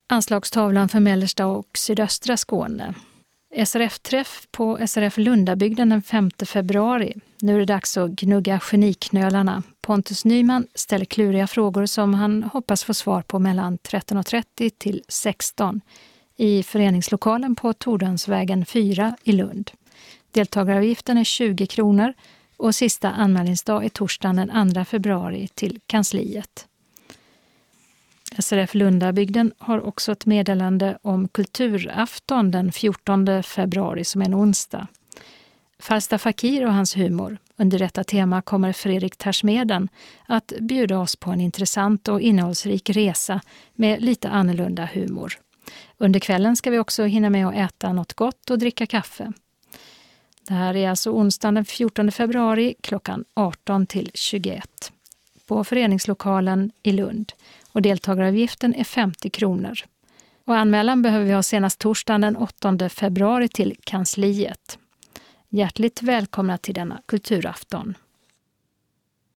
Anslagstavlan för mellersta och sydöstra Skåne. SRF-träff på SRF Lundabygden den 5 februari. Nu är det dags att gnugga geniknölarna. Pontus Nyman ställer kluriga frågor som han hoppas få svar på mellan 13.30 till 16 i föreningslokalen på Tordönsvägen 4 i Lund. Deltagaravgiften är 20 kronor och sista anmälningsdag är torsdagen den 2 februari till kansliet. SRF Lundabygden har också ett meddelande om kulturafton den 14 februari som är en onsdag. Falsta Fakir och hans humor. Under detta tema kommer Fredrik Tersmeden att bjuda oss på en intressant och innehållsrik resa med lite annorlunda humor. Under kvällen ska vi också hinna med att äta något gott och dricka kaffe. Det här är alltså onsdagen den 14 februari klockan 18 till 21 på föreningslokalen i Lund. Och deltagaravgiften är 50 kronor. Och anmälan behöver vi ha senast torsdagen den 8 februari till kansliet. Hjärtligt välkomna till denna kulturafton.